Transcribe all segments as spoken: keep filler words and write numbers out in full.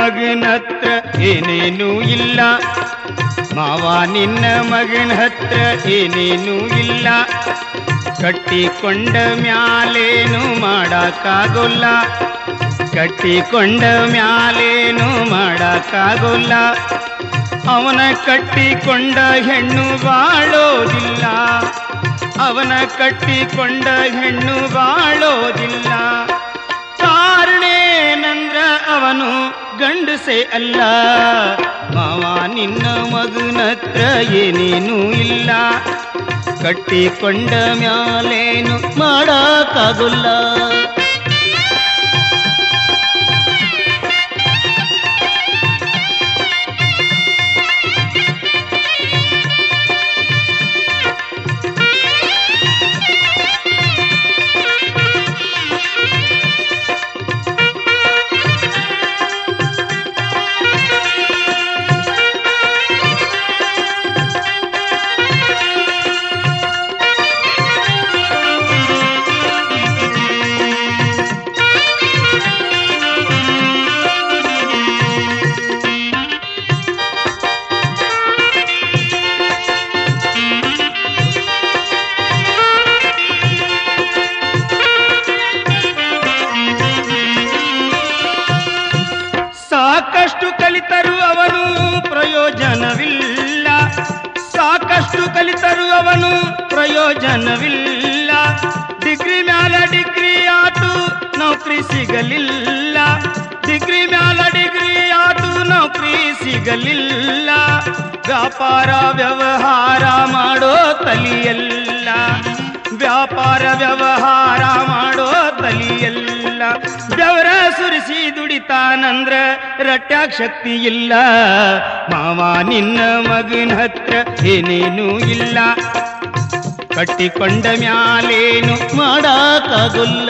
ಮಗನ ಹತ್ರ ಏನೇನೂ ಇಲ್ಲ, ಮಾವ ನಿನ್ನ ಮಗನ ಹತ್ರ ಏನೇನೂ ಇಲ್ಲ. ಕಟ್ಟಿಕೊಂಡ ಮ್ಯಾಲೇನು ಮಾಡಕ್ಕಾಗೋಲ್ಲ, ಕಟ್ಟಿಕೊಂಡ ಮ್ಯಾಲೇನು ಮಾಡಕ್ಕಾಗೋಲ್ಲ. ಅವನ ಕಟ್ಟಿಕೊಂಡ ಹೆಣ್ಣು ಬಾಳೋದಿಲ್ಲ, ಅವನ ಕಟ್ಟಿಕೊಂಡ ಹೆಣ್ಣು ಬಾಳೋದಿಲ್ಲ. ಕಾರಣೇನಂದ್ರ ಅವನು ಗಂಡಸೇ ಅಲ್ಲ, ಮಾವ ನಿನ್ನ ಮಗನ ಹತ್ರ ಏನೇನೂ ಇಲ್ಲ. ಕಟ್ಟಿಕೊಂಡ ಮ್ಯಾಲೇನು ಮಾಡಕ್ಕಾಗೋಲ್ಲ. ಸಾಕಷ್ಟು ಕಲಿತರು ಅವನು ಪ್ರಯೋಜನವಿಲ್ಲ, ಸಾಕಷ್ಟು ಕಲಿತರು ಅವನು ಪ್ರಯೋಜನವಿಲ್ಲ. ಡಿಗ್ರಿ ಮ್ಯಾಲ ಡಿಗ್ರಿ ಆಟು ನೌಕರಿ ಸಿಗಲಿಲ್ಲ, ಡಿಗ್ರಿ ಮ್ಯಾಲ ಡಿಗ್ರಿ ಆಟು ನೌಕರಿ ಸಿಗಲಿಲ್ಲ. ವ್ಯಾಪಾರ ವ್ಯವಹಾರ ಮಾಡೋ ತಲಿಯಲ್ಲ, ವ್ಯಾಪಾರ ವ್ಯವಹಾರ ಮಾಡೋ ತಲಿಯಲ್ಲ. ಬೆವರ ಸುರಿಸಿ ದುಡಿತಾನಂದ್ರ ರಟ್ಯಾಗ ಶಕ್ತಿ ಇಲ್ಲ, ಮಾವ ನಿನ್ನ ಮಗನ ಹತ್ರ ಏನೇನೂ ಇಲ್ಲ. ಕಟ್ಟಿಕೊಂಡ ಮ್ಯಾಲೇನು ಮಾಡಕ್ಕಾಗೋಲ್ಲ.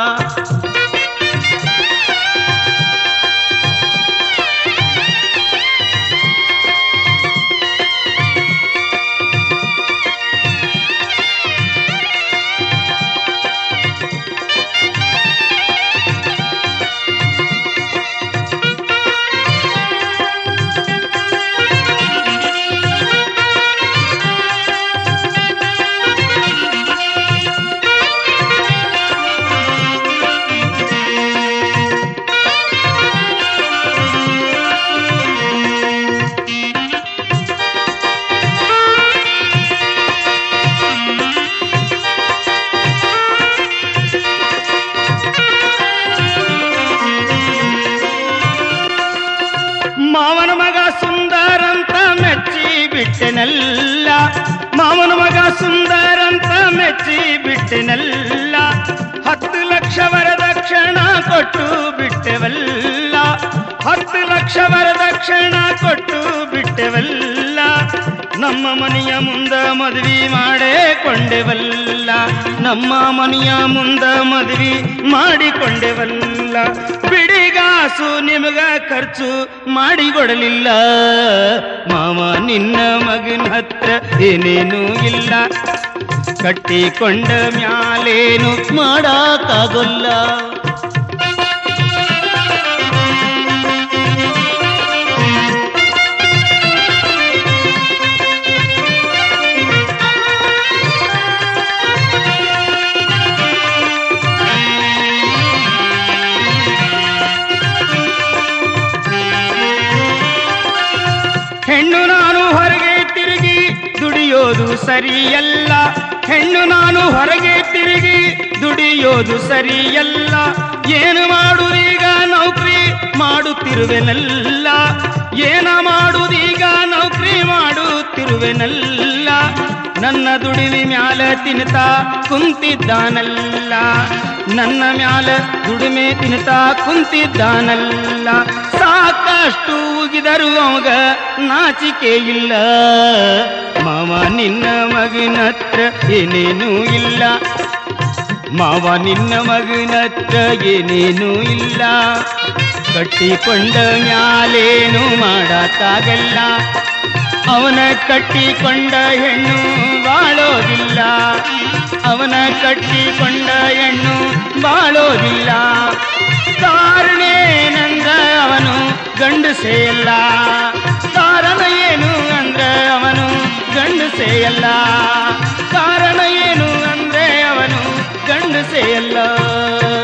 ಮಾವನ ಮಗ ಸುಂದರಂತ ಮೆಚ್ಚಿ ಬಿಟ್ಟೆನಲ್ಲ, ಮಾವನ ಮಗ ಸುಂದರಂತ ಮೆಚ್ಚಿ ಬಿಟ್ಟೆನಲ್ಲ. ಹತ್ತು ಲಕ್ಷ ವರದಕ್ಷಿಣ ಕೊಟ್ಟು ಬಿಟ್ಟೆವಲ್ಲ, ಹತ್ತು ಲಕ್ಷ ವರದಕ್ಷಿಣ ಕೊಟ್ಟು ಬಿಟ್ಟೆವಲ್ಲ. ನಮ್ಮ ಮನೆಯ ಮುಂದ ಮದ್ವಿ ಮಾಡೇ ಕೊಂಡೆವಲ್ಲ, ನಮ್ಮ ಮನೆಯ ಮುಂದ ಮದ್ವಿ ಮಾಡಿಕೊಂಡೆವಲ್ಲ. ಬಿಡಿಗಾಸು ನಿಮಗ ಖರ್ಚು ಮಾಡಿಕೊಡಲಿಲ್ಲ, ಮಾವ ನಿನ್ನ ಮಗನ ಹತ್ರ ಏನೇನೂ ಇಲ್ಲ. ಕಟ್ಟಿಕೊಂಡ ಮ್ಯಾಲೇನು ಮಾಡಕ್ಕಾಗೋಲ್ಲ. ಹೆಣ್ಣು ನಾನು ಹೊರಗೆ ತಿರುಗಿ ದುಡಿಯೋದು ಸರಿಯಲ್ಲ, ಹೆಣ್ಣು ನಾನು ಹೊರಗೆ ತಿರುಗಿ ದುಡಿಯೋದು ಸರಿಯಲ್ಲ. ಏನು ಮಾಡುವುದೀಗ ನೌಕರಿ ಮಾಡುತ್ತಿರುವೆನಲ್ಲ, ಏನ ಮಾಡುವುದೀಗ ನೌಕರಿ ಮಾಡುತ್ತಿರುವೆನಲ್ಲ. ನನ್ನ ದುಡಿವಿ ಮ್ಯಾಲ ತಿನ್ನುತ್ತಾ ಕುಂತಿದ್ದಾನಲ್ಲ, ನನ್ನ ಮ್ಯಾಲ ದುಡಿಮೆ ತಿನ್ನುತ್ತಾ ಕುಂತಿದ್ದಾನಲ್ಲ. ಸಾಕಷ್ಟು ಉಗಿದರು ಅವಾಗ ನಾಚಿಕೆ ಇಲ್ಲ, ಮಾವ ನಿನ್ನ ಮಗನ ಹತ್ರ ಏನೇನೂ ಇಲ್ಲ, ಮಾವ ನಿನ್ನ ಮಗನ ಹತ್ರ ಏನೇನೂ ಇಲ್ಲ. ಕಟ್ಟಿಕೊಂಡ ಮ್ಯಾಲೇನು ಮಾಡಕ್ಕಾಗಲ್ಲ, ಅವನ ಕಟ್ಟಿಕೊಂಡ ಹೆಣ್ಣು ಬಾಳೋದಿಲ್ಲ, ಅವನ ಕಟ್ಟಿಕೊಂಡ ಹೆಣ್ಣು ಬಾಳೋದಿಲ್ಲ. ಕಾರಣೇನಂದ್ರ ಅವನು ಗಂಡಸೇ ಅಲ್ಲ. ಕಾರಣ ಏನು ಅಂದ್ರೆ ಅವನು ಗಂಡಸೇ ಅಲ್ಲ. ಕಾರಣ ಏನು ಅಂದ್ರೆ ಅವನು ಗಂಡಸೇ ಅಲ್ಲ.